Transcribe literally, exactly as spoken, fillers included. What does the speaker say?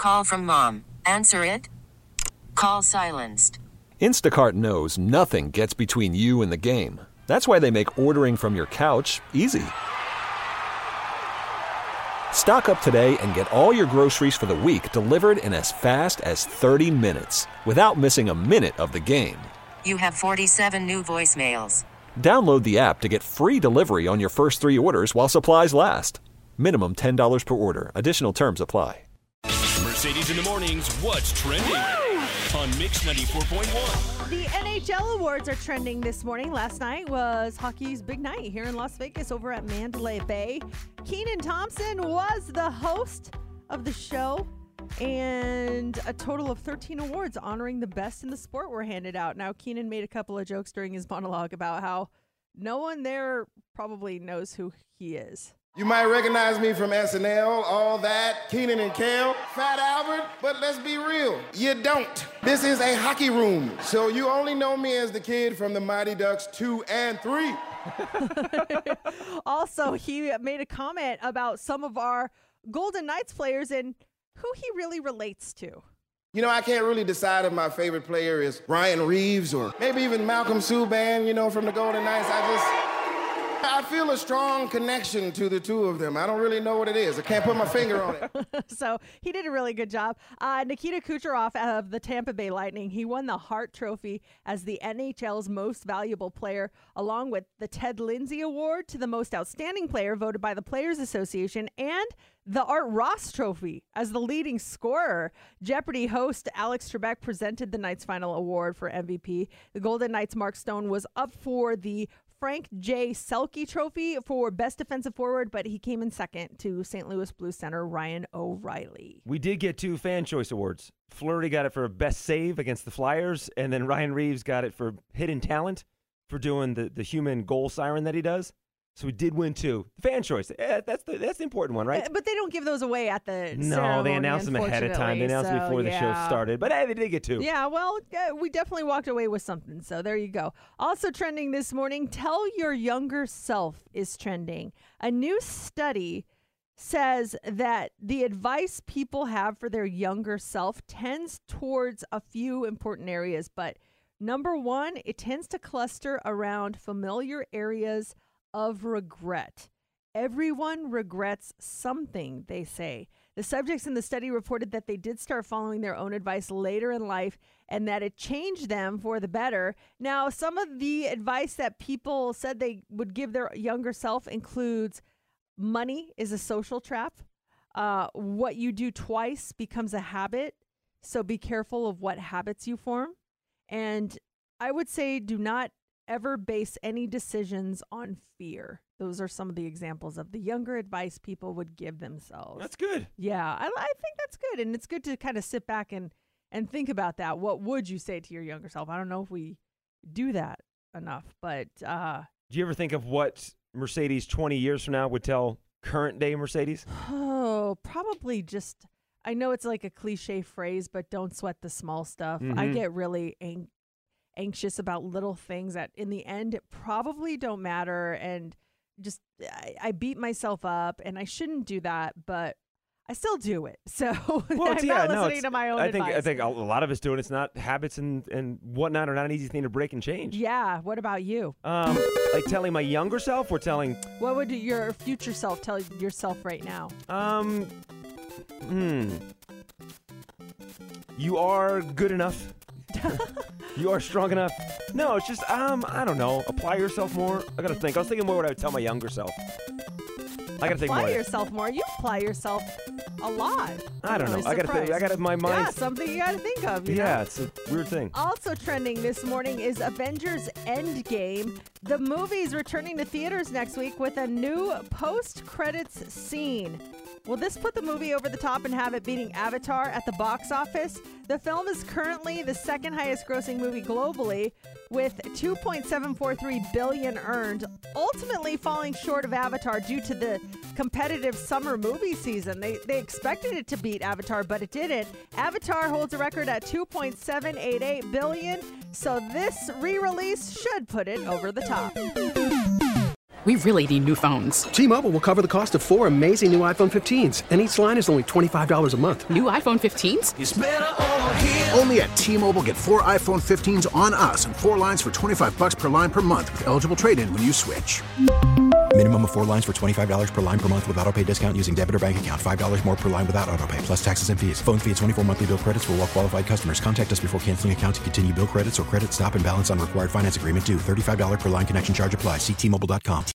Call from mom. Answer it. Call silenced. Instacart knows nothing gets between you and the game. That's why they make ordering from your couch easy. Stock up today and get all your groceries for the week delivered in as fast as thirty minutes without missing a minute of the game. You have forty-seven new voicemails. Download the app to get free delivery on your first three orders while supplies last. Minimum ten dollars per order. Additional terms apply. Mercedes in the Mornings, What's Trending? Woo! On Mix ninety-four point one. The N H L awards are trending this morning. Last night was hockey's big night here in Las Vegas over at Mandalay Bay. Kenan Thompson was the host of the show, and a total of thirteen awards honoring the best in the sport were handed out. Now, Kenan made a couple of jokes during his monologue about how no one there probably knows who he is. You might recognize me from S N L, all that, Kenan and Kel, Fat Albert, but let's be real, you don't. This is a hockey room, so you only know me as the kid from the Mighty Ducks two and three. Also, he made a comment about some of our Golden Knights players and who he really relates to. You know, I can't really decide if my favorite player is Ryan Reeves or maybe even Malcolm Subban, you know, from the Golden Knights. I just... I feel a strong connection to the two of them. I don't really know what it is. I can't put my finger on it. So he did a really good job. Uh, Nikita Kucherov of the Tampa Bay Lightning, he won the Hart Trophy as the N H L's most valuable player, along with the Ted Lindsay Award to the most outstanding player voted by the Players Association and the Art Ross Trophy as the leading scorer. Jeopardy host Alex Trebek presented the Knights' final award for M V P. The Golden Knights' Mark Stone was up for the Frank J. Selke Trophy for Best Defensive Forward, but he came in second to Saint Louis Blues center Ryan O'Reilly. We did get two Fan Choice Awards. Fleury got it for Best Save against the Flyers, and then Ryan Reeves got it for Hidden Talent for doing the, the human goal siren that he does. So we did win two. Fan choice. Yeah, that's the that's the important one, right? But they don't give those away at the No, ceremony, they announced them ahead of time. They announced so, them before yeah. the show started. But hey, they did get two. Yeah, well, uh, we definitely walked away with something. So there you go. Also trending this morning, Tell Your Younger Self is trending. A new study says that the advice people have for their younger self tends towards a few important areas. But number one, it tends to cluster around familiar areas of regret. Everyone regrets something, they say. The subjects in the study reported that they did start following their own advice later in life and that it changed them for the better. Now, some of the advice that people said they would give their younger self includes money is a social trap. Uh, what you do twice becomes a habit, so be careful of what habits you form. And I would say do not ever base any decisions on fear. Those are some of the examples of the younger advice people would give themselves. That's good. Yeah, I, I think that's good. And it's good to kind of sit back and, and think about that. What would you say to your younger self? I don't know if we do that enough, but... Uh, do you ever think of what Mercedes twenty years from now would tell current day Mercedes? Oh, probably just... I know it's like a cliche phrase, but don't sweat the small stuff. Mm-hmm. I get really angry. anxious about little things that in the end probably don't matter, and just I, I beat myself up, and I shouldn't do that, but I still do it. So well, I'm yeah, not no, listening to my own I think advice. I think a lot of us do it. It's not habits and, and whatnot are not an easy thing to break and change. Yeah. What about you? Um, like telling my younger self or telling... What would your future self tell yourself right now? Um, hmm. You are good enough. You are strong enough. No, it's just, um, I don't know. Apply yourself more. I gotta think. I was thinking more what I would tell my younger self. I gotta think apply more. Apply yourself more. You apply yourself a lot. I don't I'm know. really I gotta think. I gotta my mind. Yeah, something you gotta think of. You yeah, know? It's a weird thing. Also trending this morning is Avengers Endgame. The movie's returning to theaters next week with a new post-credits scene. Will this put the movie over the top and have it beating Avatar at the box office? The film is currently the second highest grossing movie globally with two point seven four three billion dollars earned, ultimately falling short of Avatar due to the competitive summer movie season. They they expected it to beat Avatar, but it didn't. Avatar holds a record at two point seven eight eight billion dollars, so this re-release should put it over the top. We really need new phones. T-Mobile will cover the cost of four amazing new iPhone fifteens, and each line is only twenty-five dollars a month. New iPhone fifteens? It's better over here. Only at T-Mobile, get four iPhone fifteens on us and four lines for twenty-five dollars per line per month with eligible trade-in when you switch. Minimum of four lines for twenty-five dollars per line per month with autopay discount using debit or bank account. five dollars more per line without autopay, plus taxes and fees. Phone fee at twenty-four monthly bill credits for well-qualified customers. Contact us before canceling account to continue bill credits or credit stop and balance on required finance agreement due. thirty-five dollars per line connection charge applies. See T Mobile dot com.